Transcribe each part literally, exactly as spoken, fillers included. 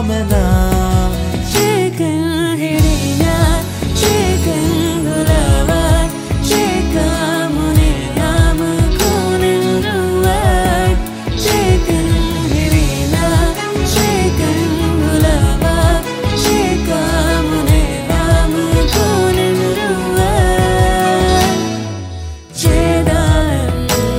mena Chicken hirina, chicken gulava, chicken mune naam kunin ruwai. Chicken hirina, chicken gulava, chicken mune naam kunin ruwai. Chedan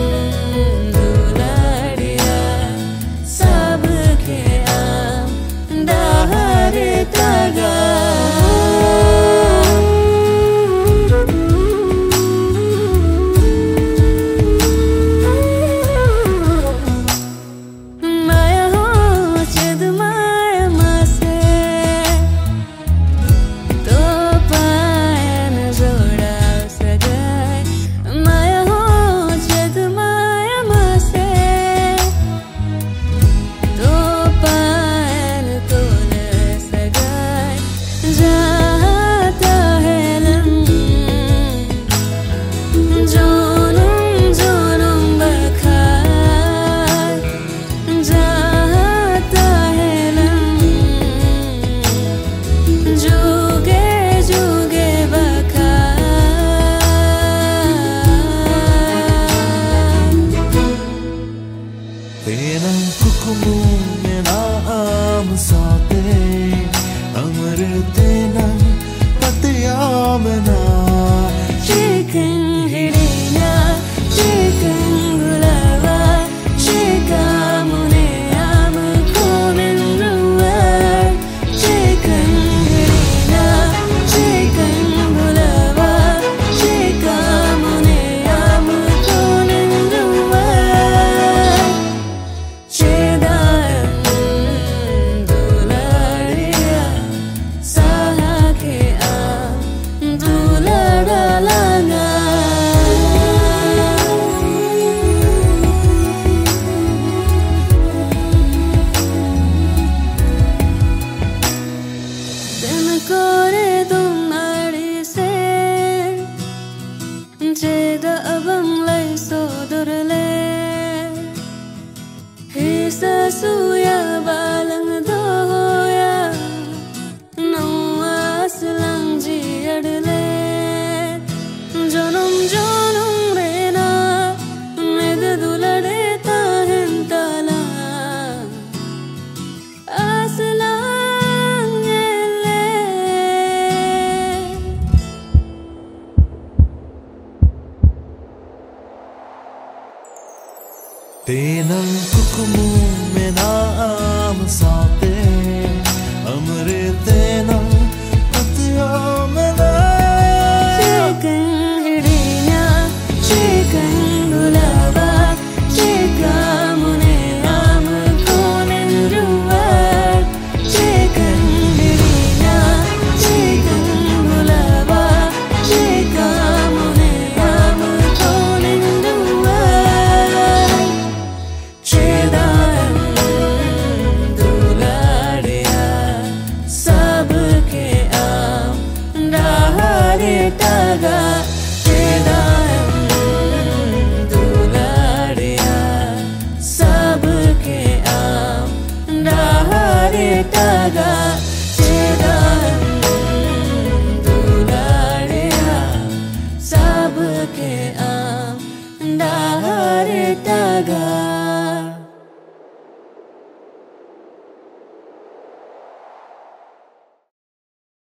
duladiya sabke aam dahare taga. Maya ho chid maya mase to payan joda sagai. Maya ho chid maya mase to payan tole sagai. Jata hai lam jonum jonum bakhar. Jata hai lam juge juge bakhar. tenang kukumu mena am saate amar tenang patiya mena Chicken hirina, chicken gulava, chicken mune naam kunin ruwai. Chicken hirina, chicken gulava, chicken mune naam kunin ruwai. Chedan duladiya sahake aam duladalanga. Din kore dumari se cheda abam lai sodurle. Hisa suya balang doya nawas lang jiyadle. Jonum jonum rena med dulade tahen tala aslang ele. tenang kukumu mena